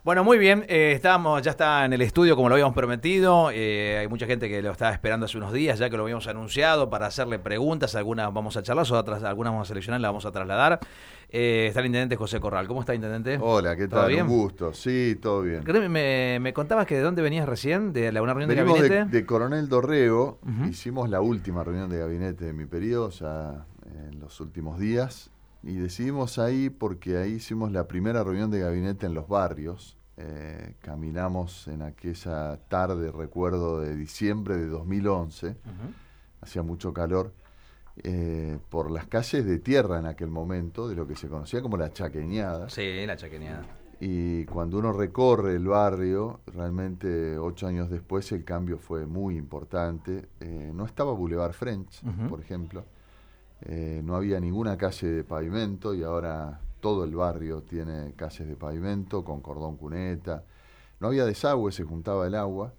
Bueno, muy bien, ya está en el estudio como lo habíamos prometido, hay mucha gente que lo estaba esperando hace unos días, ya que lo habíamos anunciado, para hacerle preguntas, algunas vamos a charlar, algunas vamos a seleccionar, las vamos a trasladar. Está el intendente José Corral. ¿Cómo está, intendente? Hola, ¿qué ¿Todo tal? bien? Un gusto, sí, todo bien. Me contabas que de dónde venías recién, de una reunión Venimos de gabinete. de Coronel Dorrego, Uh-huh. Hicimos la última reunión de gabinete de mi periodo, ya en los últimos días, y decidimos ahí porque ahí hicimos la primera reunión de gabinete en los barrios. Caminamos en aquella tarde, recuerdo, de diciembre de 2011, Uh-huh. hacía mucho calor, por las calles de tierra en aquel momento, de lo que se conocía como la chaqueñada. Sí, la chaqueñada. Y cuando uno recorre el barrio, realmente 8 años después el cambio fue muy importante. No estaba Boulevard French, Uh-huh. por ejemplo. No había ninguna calle de pavimento y ahora todo el barrio tiene calles de pavimento con cordón cuneta. No había desagüe, se juntaba el agua.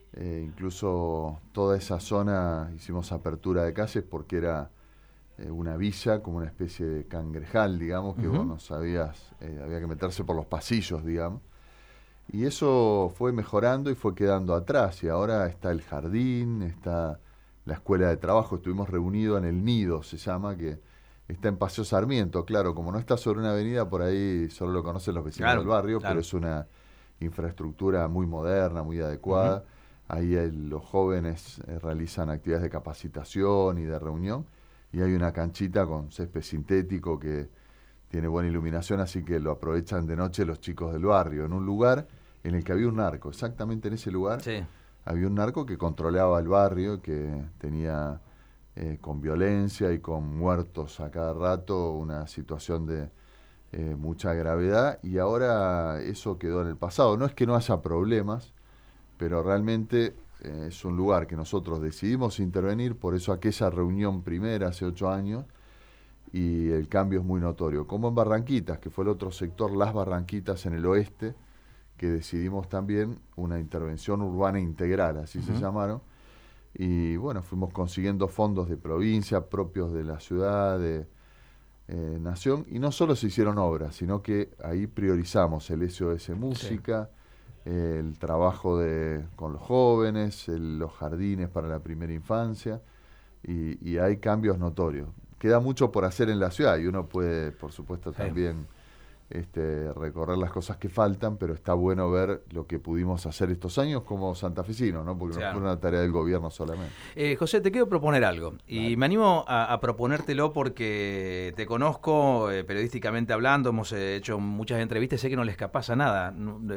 Incluso toda esa zona hicimos apertura de calles porque era una villa, como una especie de cangrejal, digamos, que Uh-huh. vos no sabías, había que meterse por los pasillos, digamos. Y eso fue mejorando y fue quedando atrás. Y ahora está el jardín, está la escuela de trabajo. Estuvimos reunidos en el Nido, se llama, que está en Paseo Sarmiento. Claro, como no está sobre una avenida, por ahí solo lo conocen los vecinos del barrio, claro. pero es una infraestructura muy moderna, muy adecuada. Uh-huh. Ahí los jóvenes realizan actividades de capacitación y de reunión. Y hay una canchita con césped sintético que tiene buena iluminación, así que lo aprovechan de noche los chicos del barrio, en un lugar en el que había un narco. Exactamente en ese lugar Sí. había un narco que controlaba el barrio, que tenía con violencia y con muertos a cada rato una situación de mucha gravedad, y ahora eso quedó en el pasado. No es que no haya problemas, pero realmente es un lugar que nosotros decidimos intervenir, por eso aquella reunión primera hace 8 años, y el cambio es muy notorio. Como en Barranquitas, que fue el otro sector, Las Barranquitas en el oeste, que decidimos también una intervención urbana integral, así se llamaron, y bueno, fuimos consiguiendo fondos de provincia, propios de la ciudad, de nación, y no solo se hicieron obras, sino que ahí priorizamos el SOS Música, el trabajo con los jóvenes, los jardines para la primera infancia, y hay cambios notorios. Queda mucho por hacer en la ciudad y uno puede, por supuesto, también recorrer las cosas que faltan, pero está bueno ver lo que pudimos hacer estos años como santafesinos, ¿no? Porque no fue una tarea del gobierno solamente. José, te quiero proponer algo, y me animo a proponértelo porque te conozco periodísticamente hablando, hemos hecho muchas entrevistas, sé que no le escapás a nada.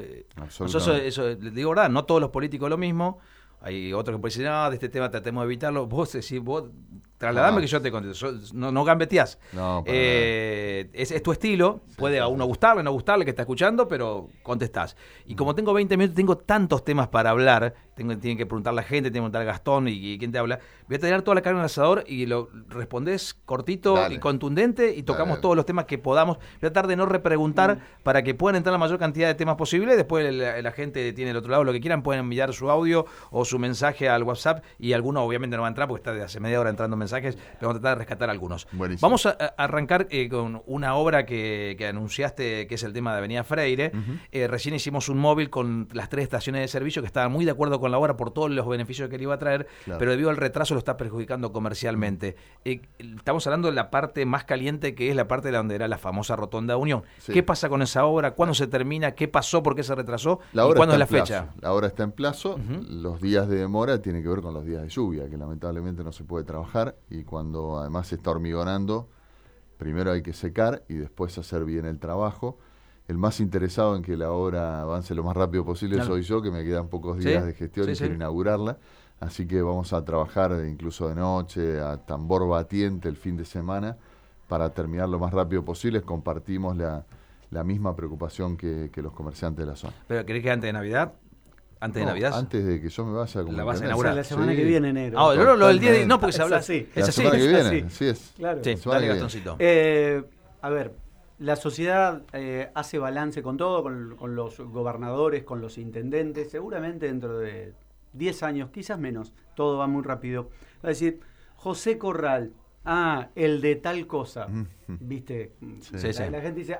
Eso, digo verdad, no todos los políticos lo mismo. Hay otros que pueden decir, no, de este tema tratemos de evitarlo. Vos decís, trasladame que yo te contesto. No gambeteás. No, es tu estilo. Puede a uno gustarle, no gustarle, que está escuchando, pero contestás. Y como tengo 20 minutos, tengo tantos temas para hablar. Tienen que preguntar la gente, tiene que preguntar a Gastón y quién te habla. Voy a tirar toda la carne en el asador y lo respondés cortito y contundente y tocamos todos los temas que podamos. Voy a tratar de no repreguntar para que puedan entrar la mayor cantidad de temas posible. Después la gente tiene del otro lado lo que quieran. Pueden enviar su audio o su mensaje al WhatsApp, y alguno obviamente no va a entrar porque está de hace media hora entrando mensajes, pero vamos a tratar de rescatar algunos. Buenísimo. Vamos a arrancar con una obra que anunciaste, que es el tema de Avenida Freire. Uh-huh. Recién hicimos un móvil con las 3 estaciones de servicio que estaban muy de acuerdo con la obra por todos los beneficios que le iba a traer, pero debido al retraso lo está perjudicando comercialmente. Estamos hablando de la parte más caliente, que es la parte de donde era la famosa Rotonda Unión. Sí. ¿Qué pasa con esa obra? ¿Cuándo se termina? ¿Qué pasó? ¿Por qué se retrasó? ¿Y cuándo es la fecha? La obra está en plazo. Uh-huh. Los días de demora tienen que ver con los días de lluvia, que lamentablemente no se puede trabajar, y cuando además se está hormigonando, primero hay que secar y después hacer bien el trabajo. El más interesado en que la obra avance lo más rápido posible soy yo, que me quedan pocos días de gestión y quiero inaugurarla. Así que vamos a trabajar incluso de noche, a tambor batiente el fin de semana, para terminar lo más rápido posible. Compartimos la misma preocupación que los comerciantes de la zona. ¿Pero crees que antes de Navidad? ¿Antes de Navidad? Antes de que yo me vaya. ¿La vas a inaugurar? La semana que viene, enero. Lo del día de... No, porque se habla así. La semana que viene, así es. Claro. Sí, dale, Gastoncito. A ver, la sociedad hace balance con todo, con los gobernadores, con los intendentes. Seguramente dentro de 10 años, quizás menos, todo va muy rápido. Va a decir, José Corral, el de tal cosa, Ujú. ¿viste? Sí. Sí, sí. La gente dice,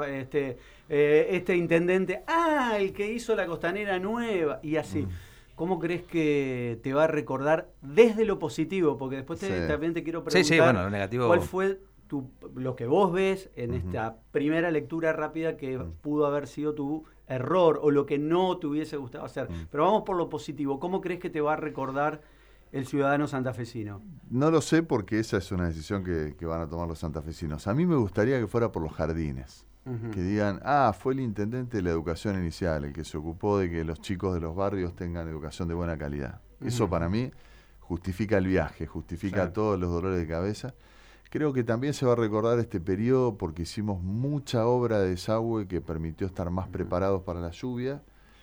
este intendente, el que hizo la costanera nueva, y así. ¿Cómo crees que te va a recordar desde lo positivo? Porque después Sí. también te quiero preguntar, Sí, bueno, lo negativo. ¿cuál fue lo que vos ves en Ujú. esta primera lectura rápida que Ujú. pudo haber sido tu error o lo que no te hubiese gustado hacer? Ujú. Pero vamos por lo positivo. ¿Cómo crees que te va a recordar el ciudadano santafesino? No lo sé porque esa es una decisión que van a tomar los santafesinos. A mí me gustaría que fuera por los jardines. Ujú. Que digan, fue el intendente de la educación inicial, el que se ocupó de que los chicos de los barrios tengan educación de buena calidad. Eso Ujú. para mí justifica el viaje, justifica Sí. todos los dolores de cabeza. Creo que también se va a recordar este periodo porque hicimos mucha obra de desagüe que permitió estar más preparados para la lluvia.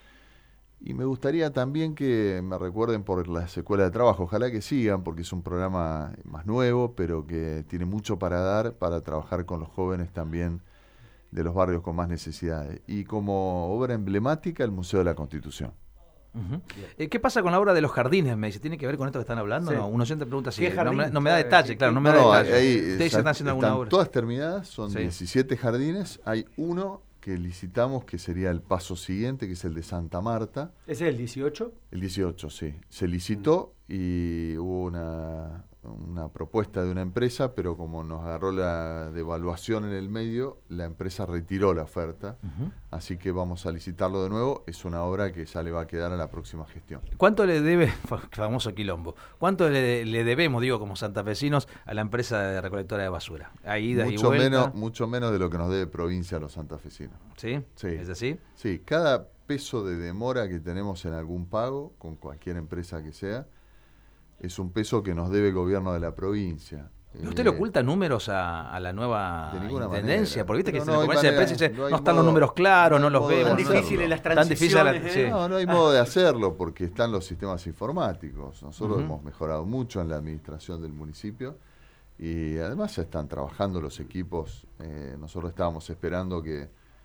Y me gustaría también que me recuerden por las escuelas de trabajo. Ojalá que sigan, porque es un programa más nuevo, pero que tiene mucho para dar, para trabajar con los jóvenes también de los barrios con más necesidades. Y como obra emblemática, el Museo de la Constitución. Ujú. ¿Qué pasa con la obra de los jardines? Me dice, ¿tiene que ver con esto que están hablando? Sí. No, un oyente pregunta si ¿Qué jardín? no me da detalle, Sí, claro, no sí. me da No, detalle. ahí Ustedes están haciendo alguna están obra. todas terminadas, son Sí. 17 jardines. Hay uno que licitamos, que sería el paso siguiente, que es el de Santa Marta. ¿Ese es el 18? El 18, sí. Se licitó y hubo una propuesta de una empresa, pero como nos agarró la devaluación en el medio, la empresa retiró la oferta. Ujú. Así que vamos a licitarlo de nuevo. Es una obra que ya le va a quedar a la próxima gestión. ¿Cuánto le debe, famoso quilombo, cuánto le debemos, digo, como santafesinos, a la empresa de recolectora de basura? A ida y vuelta. Mucho menos de lo que nos debe provincia a los santafesinos. ¿Sí? Sí. ¿Es así? Sí, cada peso de demora que tenemos en algún pago, con cualquier empresa que sea, es un peso que nos debe el gobierno de la provincia. ¿Y usted le oculta números a la nueva de ninguna intendencia? manera. Porque viste que Pero en la no hay conferencia de manera, prensa dice, no hay no están modo- los números claros, no no hay los modo de vemos. Tan hacerlo. difíciles las Tan difícil transiciones. sí. No hay modo de hacerlo porque están los sistemas informáticos. Nosotros Ujú. hemos mejorado mucho en la administración del municipio y además ya están trabajando los equipos. Nosotros estábamos esperando que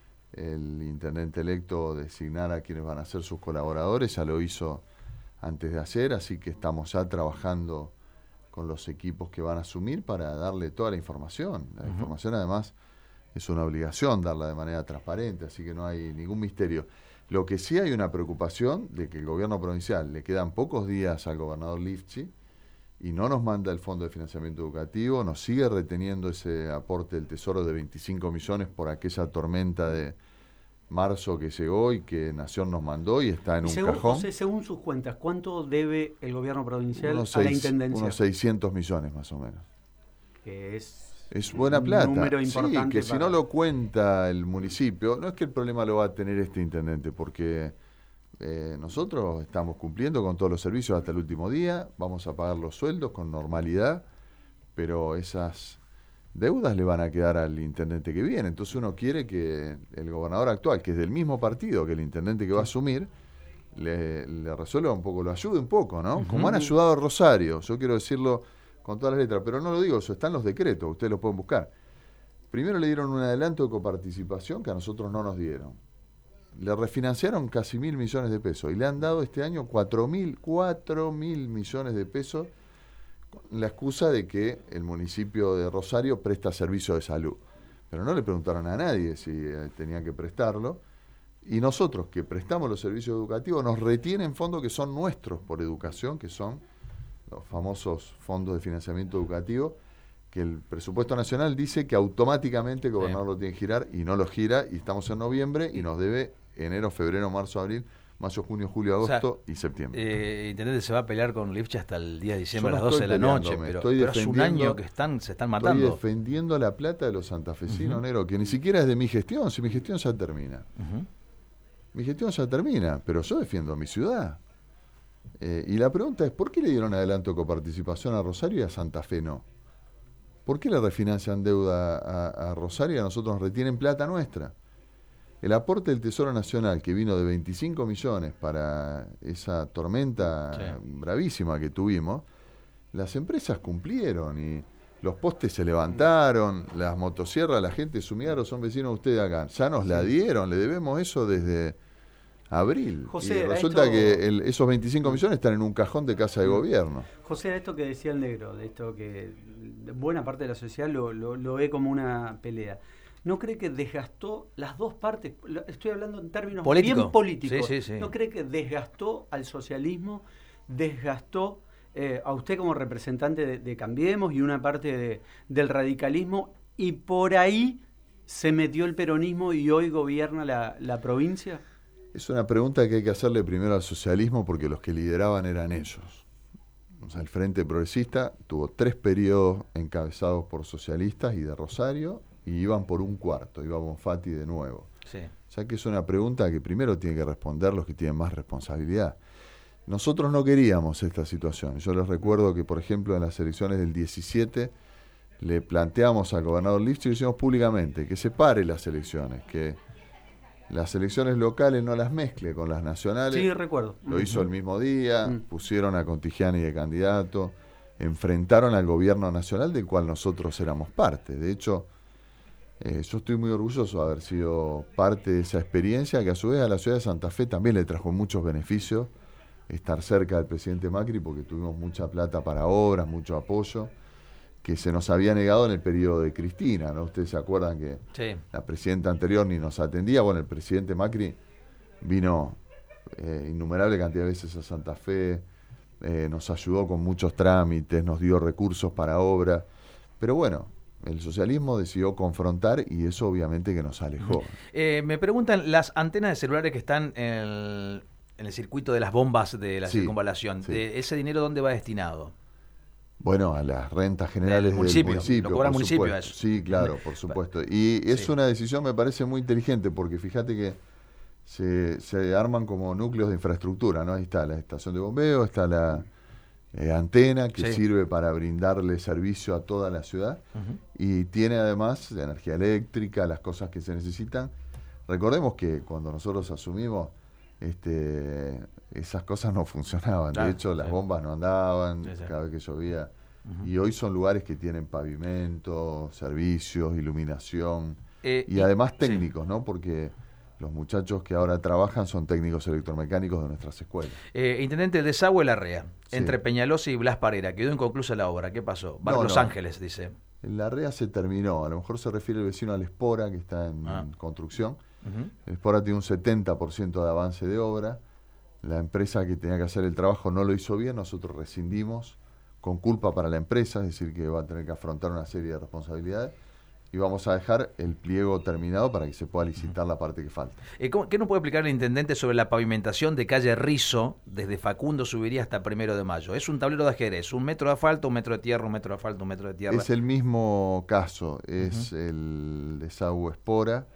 el intendente electo designara a quienes van a ser sus colaboradores, ya lo hizo antes de ayer, así que estamos ya trabajando con los equipos que van a asumir para darle toda la información. La información además es una obligación darla de manera transparente, así que no hay ningún misterio. Lo que sí hay una preocupación de que el gobierno provincial le quedan pocos días al gobernador Lifchi y no nos manda el Fondo de Financiamiento Educativo, nos sigue reteniendo ese aporte del Tesoro de 25 millones por aquella tormenta de marzo que llegó y que Nación nos mandó y está en Y un según, cajón. José, según sus cuentas, ¿cuánto debe el gobierno provincial Unos a la seis- intendencia? unos 600 millones más o menos. Que es Buena un plata. número Sí, importante que si para- no lo cuenta el municipio, no es que el problema lo va a tener este intendente, porque nosotros estamos cumpliendo con todos los servicios hasta el último día, vamos a pagar los sueldos con normalidad, pero esas deudas le van a quedar al intendente que viene. Entonces uno quiere que el gobernador actual, que es del mismo partido que el intendente que va a asumir, le resuelva un poco, lo ayude un poco, ¿no? Como han ayudado a Rosario, yo quiero decirlo con todas las letras, pero no lo digo, eso está en los decretos, ustedes lo pueden buscar. Primero le dieron un adelanto de coparticipación que a nosotros no nos dieron. Le refinanciaron casi 1.000 millones de pesos y le han dado este año 4.000 millones de pesos con la excusa de que el municipio de Rosario presta servicio de salud. Pero no le preguntaron a nadie si tenían que prestarlo. Y nosotros que prestamos los servicios educativos nos retienen fondos que son nuestros por educación, que son los famosos fondos de financiamiento educativo, que el presupuesto nacional dice que automáticamente el gobernador lo tiene que girar y no lo gira, y estamos en noviembre y nos debe enero, febrero, marzo, abril, mayo, junio, julio, agosto y septiembre. Intendente se va a pelear con Lifchi hasta el día de diciembre Yo a no las 12 de la estoy noche, peleándome, pero estoy es un defendiendo- año que se están Estoy matando. defendiendo la plata de los santafesinos, negro, que ni siquiera es de mi gestión, si mi gestión ya termina. Ujú. Mi gestión ya termina, pero yo defiendo a mi ciudad. Y la pregunta es, ¿por qué le dieron adelanto de coparticipación a Rosario y a Santa Fe no? ¿Por qué le refinancian deuda a Rosario y a nosotros nos retienen plata nuestra? El aporte del Tesoro Nacional, que vino de 25 millones para esa tormenta bravísima que tuvimos, las empresas cumplieron y los postes se levantaron, las motosierras, la gente sumidaro, son vecinos de ustedes acá. Ya nos la dieron, le debemos eso desde abril. José, y resulta esto... que esos 25 millones están en un cajón de Casa de Gobierno. José, esto que decía el negro, de esto que buena parte de la sociedad lo ve como una pelea. ¿No cree que desgastó las dos partes? Estoy hablando en términos bien políticos. Sí. ¿No cree que desgastó al socialismo, desgastó a usted como representante de Cambiemos y una parte del radicalismo, y por ahí se metió el peronismo y hoy gobierna la provincia? Es una pregunta que hay que hacerle primero al socialismo, porque los que lideraban eran ellos. O sea, el Frente Progresista tuvo 3 periodos encabezados por socialistas y de Rosario, y iban por un cuarto, iba Bonfatti de nuevo. Sí. O sea que es una pregunta que primero tienen que responder los que tienen más responsabilidad. Nosotros no queríamos esta situación. Yo les recuerdo que, por ejemplo, en las elecciones del 17 le planteamos al gobernador Lifchit, y lo hicimos públicamente, que separe las elecciones, que las elecciones locales no las mezcle con las nacionales. Sí, recuerdo. Lo hizo el mismo día, pusieron a Contigiani de candidato, enfrentaron al gobierno nacional del cual nosotros éramos parte. De hecho, yo estoy muy orgulloso de haber sido parte de esa experiencia, que a su vez a la ciudad de Santa Fe también le trajo muchos beneficios estar cerca del presidente Macri, porque tuvimos mucha plata para obras, mucho apoyo, que se nos había negado en el periodo de Cristina, ¿no? Ustedes se acuerdan que sí, la presidenta anterior ni nos atendía. Bueno, el presidente Macri vino innumerable cantidad de veces a Santa Fe, nos ayudó con muchos trámites, nos dio recursos para obras, pero bueno, el socialismo decidió confrontar y eso obviamente que nos alejó. Me preguntan, las antenas de celulares que están en el circuito de las bombas de la circunvalación, sí. ¿ese dinero dónde va destinado? Bueno, a las rentas generales del municipio. Lo cobra el municipio eso. Sí, claro, por supuesto. Y es una decisión, me parece, muy inteligente, porque fíjate que se arman como núcleos de infraestructura, ¿no? Ahí está la estación de bombeo, está la antena que sirve para brindarle servicio a toda la ciudad, y tiene además la energía eléctrica, las cosas que se necesitan. Recordemos que cuando nosotros asumimos, esas cosas no funcionaban. De hecho, las bombas no andaban cada vez que llovía. Y hoy son lugares que tienen pavimento, servicios, iluminación, y además técnicos, ¿no? Porque los muchachos que ahora trabajan son técnicos electromecánicos de nuestras escuelas. Intendente, el desagüe Larrea, entre Peñalosa y Blas Parera, quedó inconclusa la obra. ¿Qué pasó? Va a Los Ángeles, dice. En Larrea se terminó. A lo mejor se refiere el vecino al Espora, que está en construcción. El Espora tiene un 70% de avance de obra. La empresa que tenía que hacer el trabajo no lo hizo bien. Nosotros rescindimos con culpa para la empresa, es decir, que va a tener que afrontar una serie de responsabilidades. Y vamos a dejar el pliego terminado para que se pueda licitar la parte que falta. ¿Qué nos puede explicar el intendente sobre la pavimentación de calle Rizo desde Facundo Subiría hasta 1 de Mayo? Es un tablero de ajedrez, 1 metro de asfalto, 1 metro de tierra, 1 metro de asfalto, 1 metro de tierra. Es el mismo caso, es el desagüe Espora.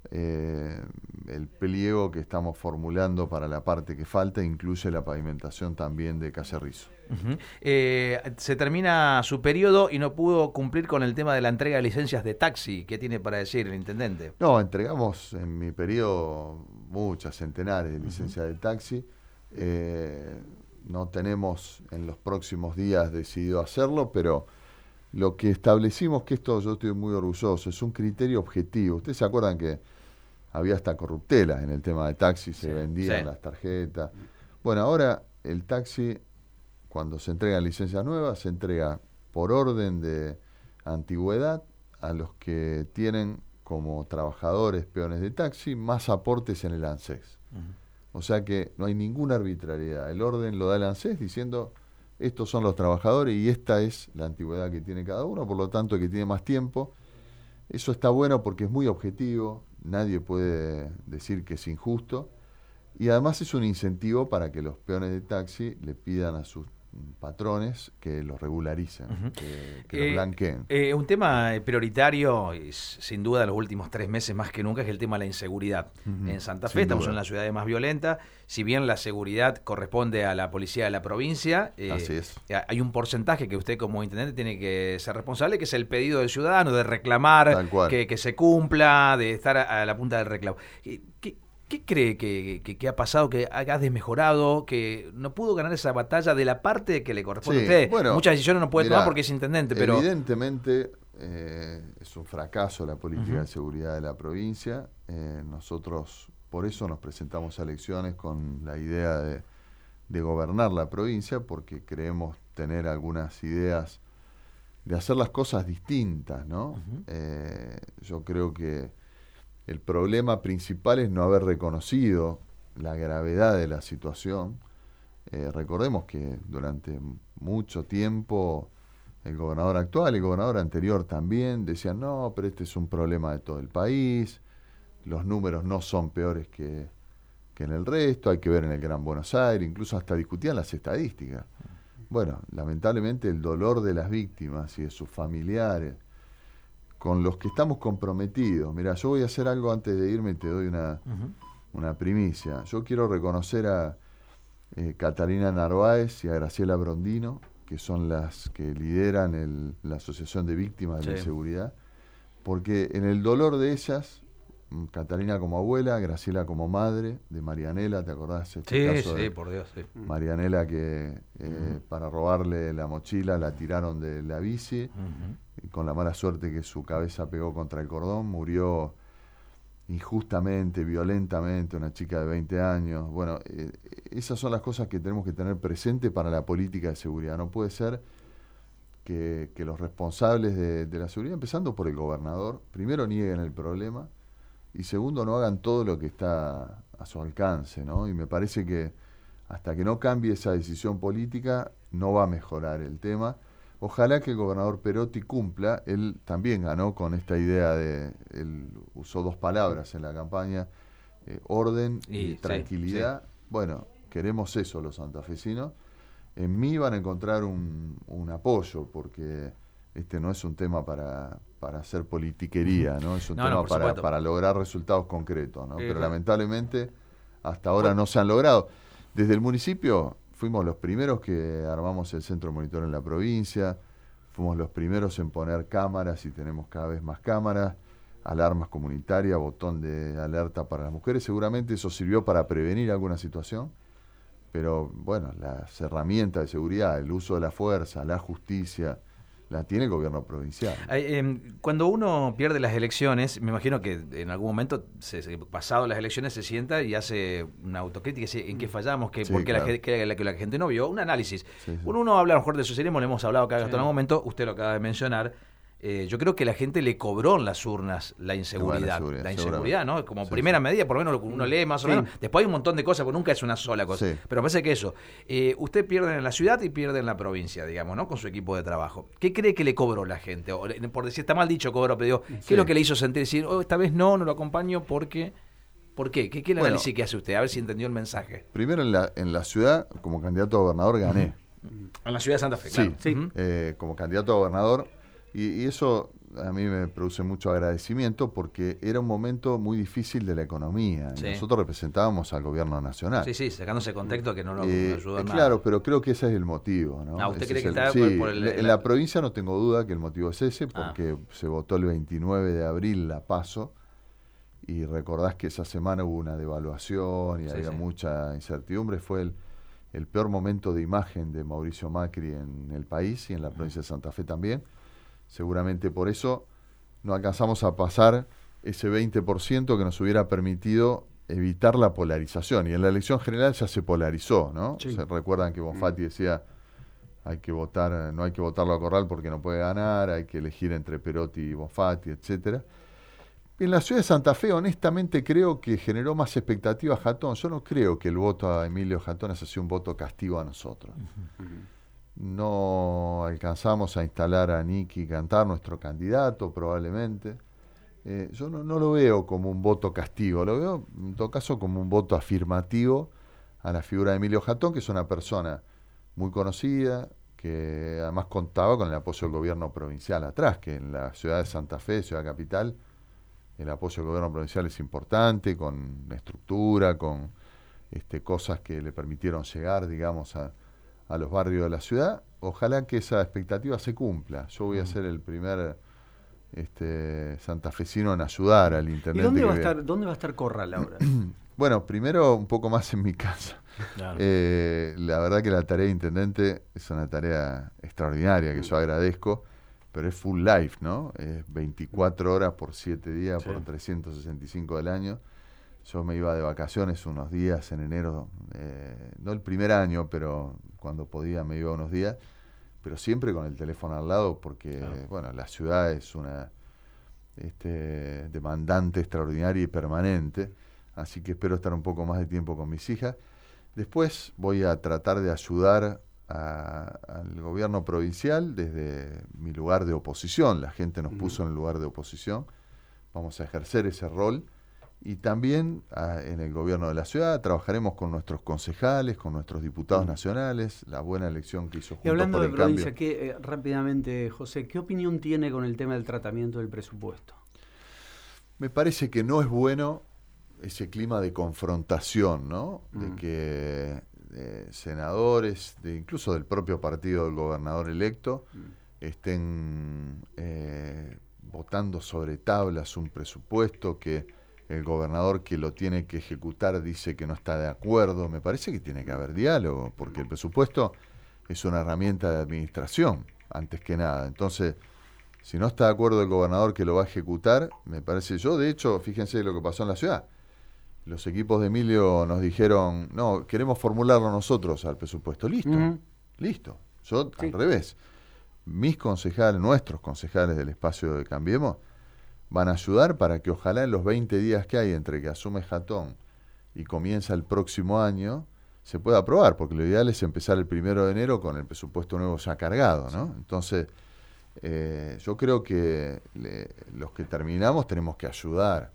El pliego que estamos formulando para la parte que falta incluye la pavimentación también de calle Rizo. Se termina su periodo y no pudo cumplir con el tema de la entrega de licencias de taxi. ¿Qué tiene para decir el intendente? No, entregamos en mi periodo muchas, centenares de licencias de taxi. No tenemos en los próximos días decidido hacerlo, pero lo que establecimos, que esto yo estoy muy orgulloso, es un criterio objetivo. Ustedes se acuerdan que había hasta corruptela en el tema de taxi, se vendían las tarjetas. Bueno, ahora el taxi, cuando se entregan licencias nuevas, se entrega por orden de antigüedad a los que tienen como trabajadores, peones de taxi, más aportes en el ANSES. O sea que no hay ninguna arbitrariedad. El orden lo da el ANSES diciendo: estos son los trabajadores y esta es la antigüedad que tiene cada uno, por lo tanto el que tiene más tiempo. Eso está bueno porque es muy objetivo, nadie puede decir que es injusto, y además es un incentivo para que los peones de taxi le pidan a sus patrones que los regularicen, que los blanqueen. Un tema prioritario, sin duda, en los últimos 3 meses más que nunca, es el tema de la inseguridad. En Santa Fe estamos en la ciudad más violenta. Si bien la seguridad corresponde a la policía de la provincia, así es. Hay un porcentaje que usted como intendente tiene que ser responsable, que es el pedido del ciudadano, de reclamar, que se cumpla, de estar a la punta del reclamo. ¿Qué cree que ha pasado, que ha desmejorado, que no pudo ganar esa batalla de la parte que le corresponde a usted? Bueno, muchas decisiones no puede tomar porque es intendente, pero... Evidentemente es un fracaso la política de seguridad de la provincia. Nosotros por eso nos presentamos a elecciones con la idea de gobernar la provincia, porque creemos tener algunas ideas de hacer las cosas distintas, ¿no? Uh-huh. Yo creo que el problema principal es no haber reconocido la gravedad de la situación. Recordemos que durante mucho tiempo el gobernador actual y el gobernador anterior también decían, no, pero este es un problema de todo el país, los números no son peores que en el resto, hay que ver en el Gran Buenos Aires, incluso hasta discutían las estadísticas. Bueno, lamentablemente el dolor de las víctimas y de sus familiares, con los que estamos comprometidos. Mira, yo voy a hacer algo antes de irme y te doy una primicia. Yo quiero reconocer a Catalina Narváez y a Graciela Brondino, que son las que lideran la Asociación de Víctimas de la Inseguridad, porque en el dolor de ellas, Catalina como abuela, Graciela como madre de Marianela, ¿te acordás? Caso de por Dios, sí. Marianela que para robarle la mochila la tiraron de la bici, y con la mala suerte que su cabeza pegó contra el cordón, murió injustamente, violentamente, una chica de 20 años. Bueno, esas son las cosas que tenemos que tener presente para la política de seguridad. No puede ser que los responsables de la seguridad, empezando por el gobernador, primero nieguen el problema y segundo no hagan todo lo que está a su alcance, ¿no? Y me parece que hasta que no cambie esa decisión política no va a mejorar el tema. Ojalá que el gobernador Perotti cumpla. Él también ganó con esta idea él usó dos palabras en la campaña, orden y tranquilidad. Sí. Bueno, queremos eso los santafesinos. En mí van a encontrar un apoyo, porque este no es un tema para hacer politiquería, ¿no? Es un tema para lograr resultados concretos, ¿no? Pero lamentablemente hasta ahora no se han logrado. Desde el municipio fuimos los primeros que armamos el centro monitor en la provincia, fuimos los primeros en poner cámaras y tenemos cada vez más cámaras, alarmas comunitarias, botón de alerta para las mujeres. Seguramente eso sirvió para prevenir alguna situación, pero bueno, las herramientas de seguridad, el uso de la fuerza, la justicia, la tiene el gobierno provincial. Cuando uno pierde las elecciones, me imagino que en algún momento, pasado las elecciones, se sienta y hace una autocrítica, en qué fallamos, por qué la gente no vio, un análisis. Sí. Uno habla a lo mejor de socialismo, le hemos hablado acá hasta en algún momento, usted lo acaba de mencionar. Yo creo que la gente le cobró en las urnas la inseguridad. La inseguridad, ¿no? Como primera medida, por lo menos uno lee más o menos. Después hay un montón de cosas, porque nunca es una sola cosa. Sí. Pero parece que eso. Usted pierde en la ciudad y pierde en la provincia, digamos, ¿no? Con su equipo de trabajo. ¿Qué cree que le cobró la gente? O, por decir, está mal dicho cobró, pero digo, ¿qué es lo que le hizo sentir? Decir, esta vez no lo acompaño porque... ¿Por qué? ¿Qué es el análisis que hace usted? A ver si entendió el mensaje. Primero, en la ciudad, como candidato a gobernador, gané. En la ciudad de Santa Fe, claro. Sí. Como candidato a gobernador. Y eso a mí me produce mucho agradecimiento, porque era un momento muy difícil de la economía. Sí. Nosotros representábamos al gobierno nacional. Sí, sacándose contexto que no nos ayudó nada. Claro, pero creo que ese es el motivo, ¿no? ¿Usted ese cree que está por en la provincia no tengo duda que el motivo es ese, porque se votó el 29 de abril la PASO, y recordás que esa semana hubo una devaluación y había mucha incertidumbre. Fue el peor momento de imagen de Mauricio Macri en el país y en la provincia de Santa Fe también. Seguramente por eso no alcanzamos a pasar ese 20% que nos hubiera permitido evitar la polarización. Y en la elección general ya se polarizó, ¿no? Sí. Se recuerdan que Bonfatti decía, no hay que votarlo a Corral porque no puede ganar, hay que elegir entre Perotti y Bonfatti, etcétera. En la ciudad de Santa Fe, honestamente, creo que generó más expectativa Jatón. Yo no creo que el voto a Emilio Jatón haya sido un voto castigo a nosotros. No alcanzamos a instalar a Nicky Cantar, nuestro candidato, probablemente. Yo no lo veo como un voto castigo, lo veo en todo caso como un voto afirmativo a la figura de Emilio Jatón, que es una persona muy conocida, que además contaba con el apoyo del gobierno provincial atrás, que en la ciudad de Santa Fe, ciudad capital, el apoyo del gobierno provincial es importante, con estructura, con cosas que le permitieron llegar, digamos, a los barrios de la ciudad. Ojalá que esa expectativa se cumpla. Yo voy a ser el primer santafesino en ayudar al intendente. ¿Y dónde va a estar Corral ahora? Bueno, primero un poco más en mi casa. Claro. La verdad que la tarea de intendente es una tarea extraordinaria, que yo agradezco, pero es full life, ¿no? Es 24 horas por 7 días, por 365 del año. Yo me iba de vacaciones unos días en enero, no el primer año, pero cuando podía me iba unos días, pero siempre con el teléfono al lado porque, bueno, la ciudad es una demandante extraordinaria y permanente, así que espero estar un poco más de tiempo con mis hijas. Después voy a tratar de ayudar al gobierno provincial desde mi lugar de oposición. La gente nos puso en el lugar de oposición. Vamos a ejercer ese rol. Y también en el gobierno de la ciudad trabajaremos con nuestros concejales, con nuestros diputados nacionales, la buena elección que hizo Juntos Y hablando por de el provincia, Cambio. rápidamente, José, ¿qué opinión tiene con el tema del tratamiento del presupuesto? Me parece que no es bueno ese clima de confrontación, ¿no? De que senadores, incluso del propio partido del gobernador electo, estén votando sobre tablas un presupuesto que el gobernador que lo tiene que ejecutar dice que no está de acuerdo. Me parece que tiene que haber diálogo, porque el presupuesto es una herramienta de administración, antes que nada. Entonces, si no está de acuerdo el gobernador que lo va a ejecutar, me parece yo, de hecho, fíjense lo que pasó en la ciudad. Los equipos de Emilio nos dijeron, no, queremos formularlo nosotros al presupuesto. Listo, listo. Yo, al revés. Mis concejales, nuestros concejales del espacio de Cambiemos, van a ayudar para que ojalá en los 20 días que hay entre que asume Jatón y comienza el próximo año, se pueda aprobar, porque lo ideal es empezar el 1 de enero con el presupuesto nuevo ya cargado, ¿no? Entonces, yo creo que los que terminamos tenemos que ayudar.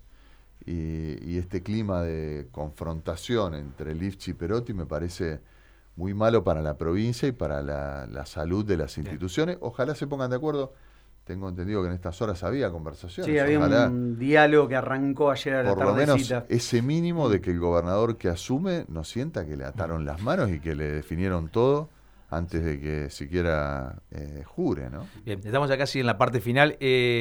Y este clima de confrontación entre Lifchi y Perotti me parece muy malo para la provincia y para la salud de las instituciones. Ojalá se pongan de acuerdo. Tengo entendido que en estas horas había conversaciones. Sí, había un diálogo que arrancó ayer a la por lo menos tardecita. ese mínimo de que el gobernador que asume no sienta que le ataron las manos y que le definieron todo antes de que siquiera jure, ¿no? Bien, estamos ya casi en la parte final.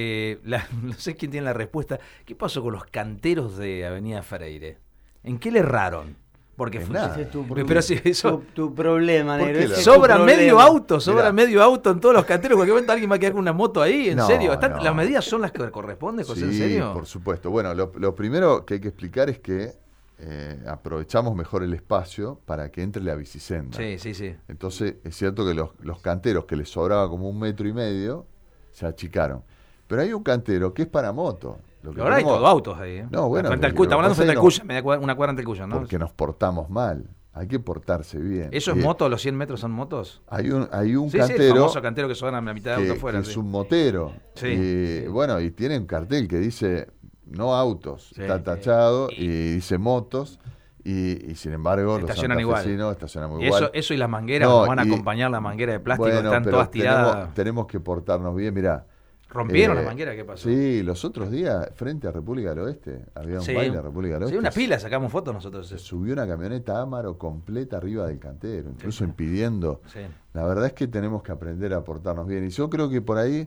No sé quién tiene la respuesta. ¿Qué pasó con los canteros de Avenida Freire? ¿En qué le erraron? Porque En fue, nada. Ese es tu, pero si eso, tu problema, ¿Por negro. qué ese la- es tu sobra problema. medio auto, sobra Mirá. medio auto en todos los canteros. En cualquier momento alguien va a quedar con una moto ahí, ¿en No, serio? no. ¿Las medidas son las que corresponden, José? ¿En Sí, serio? por supuesto. Bueno, lo primero que hay que explicar es que aprovechamos mejor el espacio para que entre la bicisenda. Sí, sí, sí. Entonces, es cierto que los canteros que les sobraba como 1,5 metros se achicaron. Pero hay un cantero que es para moto. Lo que Ahora hay tenemos- todo autos ahí, ¿eh? No, bueno, Frente al lo Cuya, que estamos hablando pasa frente es al que Cuya, una cuadra ante el Cuya, ¿no? porque nos portamos mal. Hay que portarse bien. ¿Eso es Y moto? ¿Los 100 metros son motos? Hay un Sí, sí, el cantero famoso cantero que sobran la mitad de auto afuera. que sí. es un motero. Sí, Y, sí. bueno, y tiene un cartel que dice no autos, Sí, está sí. tachado, y dice motos, y sin embargo Estacionan los igual. santafesinos estacionan muy Y igual. eso y las mangueras, No, nos van a y- acompañar las mangueras de plástico, Bueno, están pero todas tiradas. tenemos que portarnos bien, mirá. ¿Rompieron las mangueras? ¿Qué pasó? Sí, los otros días, frente a República del Oeste, había un Sí. baile a República del Oeste. Sí, una pila, sacamos fotos nosotros. Se subió una camioneta Amaro completa arriba del cantero, incluso impidiendo. Sí. La verdad es que tenemos que aprender a portarnos bien. Y yo creo que por ahí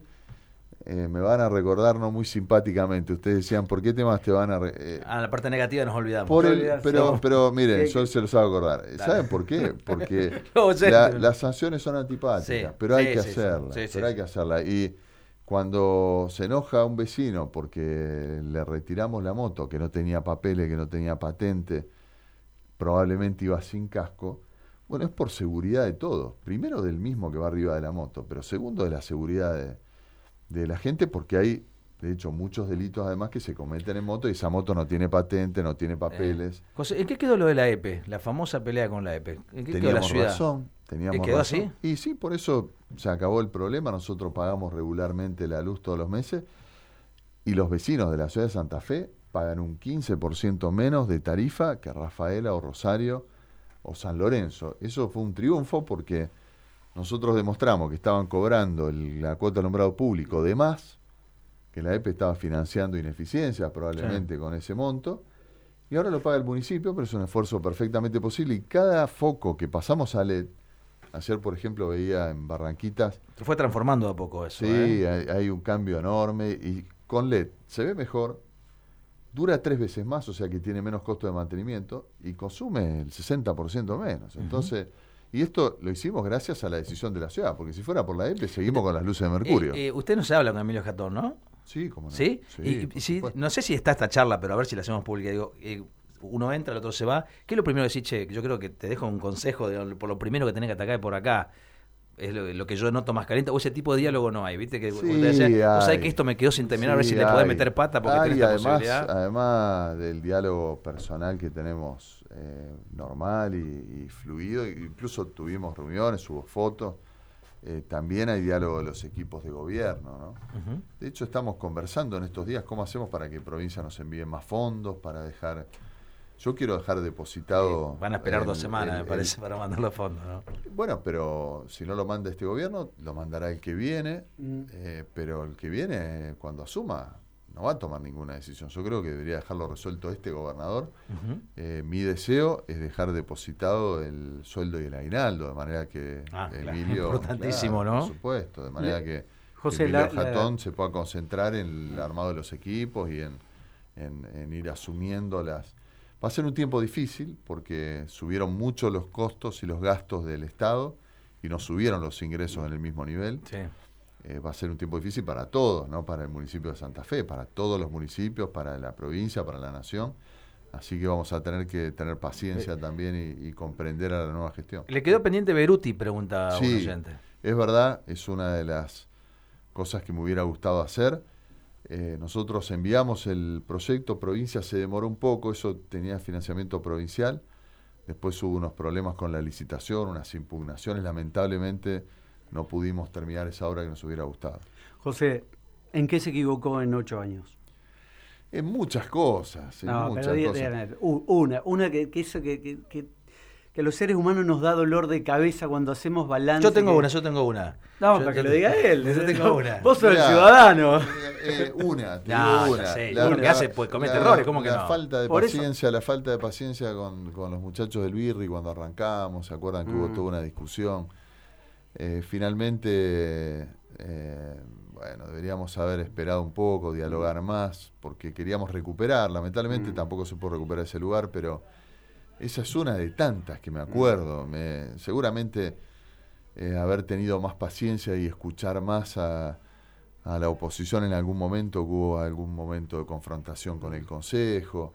me van a recordar no muy simpáticamente. Ustedes decían, ¿por qué temas te van a...? La parte negativa nos olvidamos. Pero miren, yo se los hago acordar. ¿Saben por qué? Porque No, sé. las sanciones son antipáticas, Sí, pero hay sí, que sí, hacerlas. sí, sí, Pero hay sí. que hacerlas. Y cuando se enoja un vecino porque le retiramos la moto, que no tenía papeles, que no tenía patente, probablemente iba sin casco, bueno, es por seguridad de todos. Primero del mismo que va arriba de la moto, pero segundo de la seguridad de la gente, porque hay, de hecho, muchos delitos además que se cometen en moto y esa moto no tiene patente, no tiene papeles. José, ¿en qué quedó lo de la EPE? La famosa pelea con la EPE. ¿En qué quedó la Teníamos ciudad? razón, teníamos ¿Quedó razón. así? Y sí, por eso se acabó el problema. Nosotros pagamos regularmente la luz todos los meses y los vecinos de la ciudad de Santa Fe pagan un 15% menos de tarifa que Rafaela o Rosario o San Lorenzo. Eso fue un triunfo porque nosotros demostramos que estaban cobrando la cuota de alumbrado público de más, que la EPE estaba financiando ineficiencias probablemente con ese monto, y ahora lo paga el municipio, pero es un esfuerzo perfectamente posible. Y cada foco que pasamos a LED, ayer por ejemplo veía en Barranquitas, Se fue transformando de a poco eso. sí, hay un cambio enorme, y con LED se ve mejor, dura 3 veces más, o sea que tiene menos costo de mantenimiento, y consume el 60% menos. Entonces, y esto lo hicimos gracias a la decisión de la ciudad, porque si fuera por la EPE seguimos con las luces de mercurio. Usted no se habla con Emilio Jatón, ¿no? Sí, cómo no. ¿Sí? Sí, Y por si, supuesto. no sé si está esta charla, pero a ver si la hacemos pública. Digo, uno entra, el otro se va. ¿Qué es lo primero que decís, che? Yo creo que te dejo un consejo por lo primero que tenés que atacar es por acá. Es lo que yo noto más caliente, o ese tipo de diálogo no hay, ¿viste? Que Sí, vos sabés que esto me quedó sin terminar, a ver si le podés meter pata porque tenés esta posibilidad. Además del diálogo personal que tenemos normal y fluido, incluso tuvimos reuniones, hubo fotos, también hay diálogo de los equipos de gobierno, ¿no? Uh-huh. De hecho, estamos conversando en estos días cómo hacemos para que provincia nos envíe más fondos, para dejar... Yo quiero dejar depositado... Van a esperar 2 semanas, me parece, para mandar los fondos, ¿no? Bueno, pero si no lo manda este gobierno, lo mandará el que viene, pero el que viene, cuando asuma, no va a tomar ninguna decisión. Yo creo que debería dejarlo resuelto este gobernador. Uh-huh. Mi deseo es dejar depositado el sueldo y el aguinaldo, de manera que Emilio... Importantísimo, claro, ¿no? Por supuesto, de manera que José, Emilio Jatón se pueda concentrar en el armado de los equipos y en ir asumiendo las... Va a ser un tiempo difícil porque subieron mucho los costos y los gastos del Estado y no subieron los ingresos en el mismo nivel. Sí. Va a ser un tiempo difícil para todos, no para el municipio de Santa Fe, para todos los municipios, para la provincia, para la nación. Así que vamos a tener que tener paciencia también y comprender a la nueva gestión. Le quedó pendiente Beruti, pregunta un oyente. Es verdad, es una de las cosas que me hubiera gustado hacer. Nosotros enviamos el proyecto, provincia se demoró un poco, eso tenía financiamiento provincial, después hubo unos problemas con la licitación, unas impugnaciones, lamentablemente no pudimos terminar esa obra que nos hubiera gustado. José, ¿en qué se equivocó en 8 años? En muchas cosas, Una que a los seres humanos nos da dolor de cabeza cuando hacemos balance. Yo tengo una. No, para que lo diga él. Yo tengo una. Vos sos el ciudadano. Una. Lo que hace, pues comete errores, ¿cómo que no? La falta de paciencia con los muchachos del Birri cuando arrancamos, ¿se acuerdan que hubo toda una discusión? Finalmente, deberíamos haber esperado un poco, dialogar más, porque queríamos recuperar. Lamentablemente tampoco se puede recuperar ese lugar, pero esa es una de tantas que me acuerdo. Seguramente haber tenido más paciencia y escuchar más a la oposición en algún momento, hubo algún momento de confrontación con el Consejo.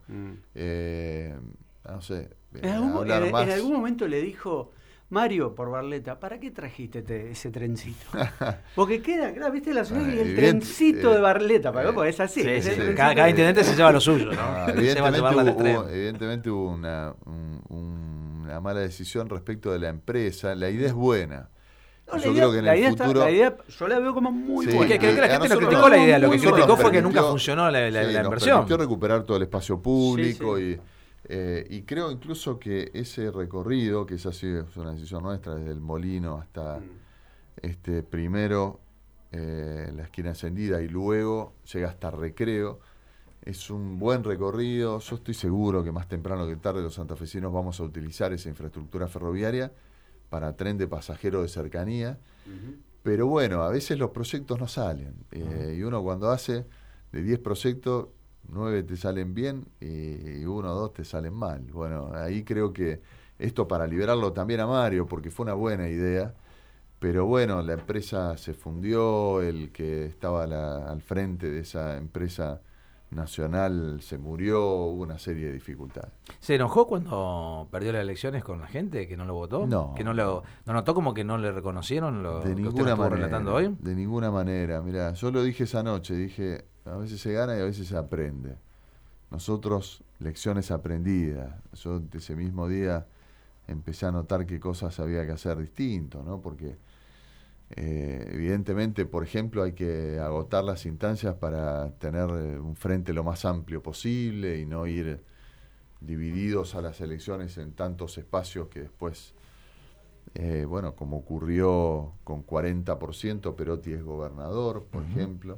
No sé. En algún momento le dijo... Mario, por Barletta, ¿para qué trajiste ese trencito? Porque queda, claro, viste la ciudad y el trencito de Barletta, porque es así. Sí. Cada intendente se lleva lo suyo, ¿no? Evidentemente hubo una mala decisión respecto de la empresa. La idea es buena. Yo creo que en el futuro... la idea yo la veo como muy buena. Que la gente no criticó la idea, lo que criticó fue que nunca funcionó la inversión. Nos permitió recuperar todo el espacio público y creo incluso que ese recorrido, que esa sí es una decisión nuestra, desde el Molino hasta primero la esquina encendida y luego llega hasta Recreo, es un buen recorrido. Yo estoy seguro que más temprano que tarde los santafesinos vamos a utilizar esa infraestructura ferroviaria para tren de pasajeros de cercanía, pero bueno, a veces los proyectos no salen, y uno cuando hace de 10 proyectos 9 te salen bien y 1 o 2 te salen mal. Bueno, ahí creo que esto para liberarlo también a Mario, porque fue una buena idea, pero bueno, la empresa se fundió, el que estaba al frente de esa empresa nacional se murió, hubo una serie de dificultades. ¿Se enojó cuando perdió las elecciones con la gente que no lo votó? No. ¿Que no notó como que no le reconocieron lo de que ninguna usted estuvo manera, relatando hoy? De ninguna manera. Mirá, yo lo dije esa noche, dije, a veces se gana y a veces se aprende. Nosotros, lecciones aprendidas. Yo ese mismo día empecé a notar qué cosas había que hacer distinto, ¿no? Porque evidentemente, por ejemplo, hay que agotar las instancias para tener un frente lo más amplio posible y no ir divididos a las elecciones en tantos espacios que después, como ocurrió con 40%, Perotti es gobernador, por ejemplo.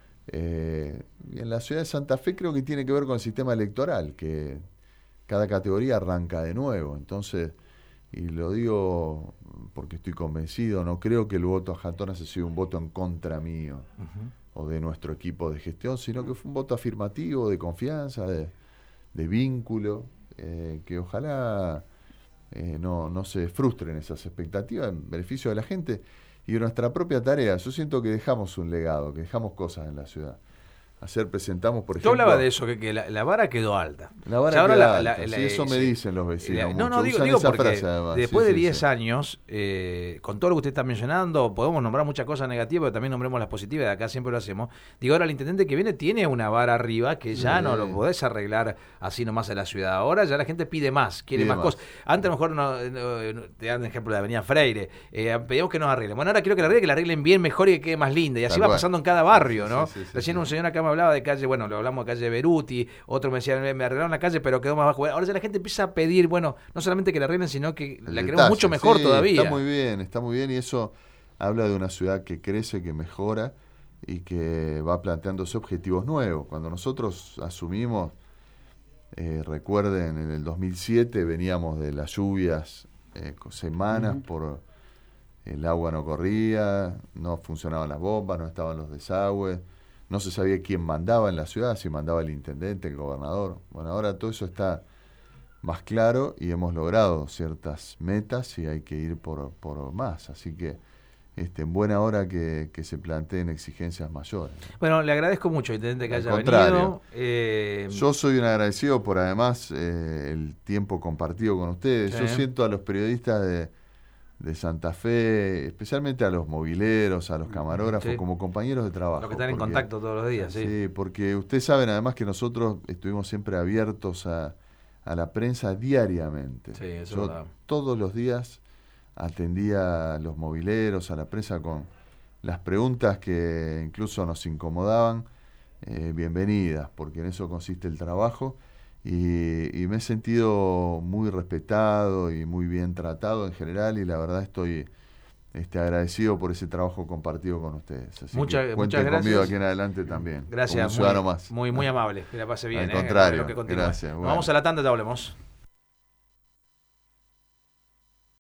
Y en la ciudad de Santa Fe creo que tiene que ver con el sistema electoral, que cada categoría arranca de nuevo. Entonces, y lo digo porque estoy convencido, no creo que el voto a Jatón haya sido un voto en contra mío o de nuestro equipo de gestión, sino que fue un voto afirmativo, de confianza, de vínculo, que ojalá no se frustren esas expectativas en beneficio de la gente y de nuestra propia tarea. Yo siento que dejamos un legado, que dejamos cosas en la ciudad. presentamos, por Yo ejemplo... hablaba de eso, que la vara quedó alta. La vara O sea, ahora queda alta, sí, eso me dicen los vecinos. No, mucho. digo Usan esa porque frase, además. después Sí, de sí, 10 sí. años, con todo lo que usted está mencionando, podemos nombrar muchas cosas negativas, pero también nombremos las positivas, de acá siempre lo hacemos. Digo, ahora el intendente que viene tiene una vara arriba que ya no lo podés arreglar así nomás en la ciudad. Ahora ya la gente pide más, quiere más cosas. Antes a lo mejor te dan ejemplo de Avenida Freire, pedíamos que nos arreglen. Bueno, ahora quiero que la arreglen bien, mejor y que quede más linda. Y así va pasando en cada barrio, ¿no? Recién un señor acá me hablaba de calle, bueno, lo hablamos de calle Beruti, otro me decía, me arreglaron la calle, pero quedó más bajo. Ahora ya la gente empieza a pedir, bueno, no solamente que la arreglen, sino que la queremos mucho mejor todavía. Está muy bien, y eso habla de una ciudad que crece, que mejora y que va planteándose objetivos nuevos. Cuando nosotros asumimos, recuerden, en el 2007 veníamos de las lluvias semanas por el agua no corría, no funcionaban las bombas, no estaban los desagües, no se sabía quién mandaba en la ciudad, si mandaba el intendente, el gobernador. Bueno, ahora todo eso está más claro y hemos logrado ciertas metas y hay que ir por más. Así que en buena hora que se planteen exigencias mayores. Bueno, le agradezco mucho, intendente, que haya contrario, venido. Yo soy un agradecido por además el tiempo compartido con ustedes. Yo siento a los periodistas de Santa Fe, especialmente a los mobileros, a los camarógrafos, como compañeros de trabajo. Los que están en contacto todos los días, Sí, porque ustedes saben además que nosotros estuvimos siempre abiertos a la prensa diariamente. Sí, eso Yo todos los días atendía a los mobileros, a la prensa con las preguntas que incluso nos incomodaban, bienvenidas, porque en eso consiste el trabajo. Y me he sentido muy respetado y muy bien tratado en general, y la verdad estoy agradecido por ese trabajo compartido con ustedes. Así que cuenten conmigo aquí en adelante también. Gracias, como un ciudadano más. Muy amable, que la pase bien. Al contrario, que gracias. Bueno. Vamos a la tanda y te hablemos.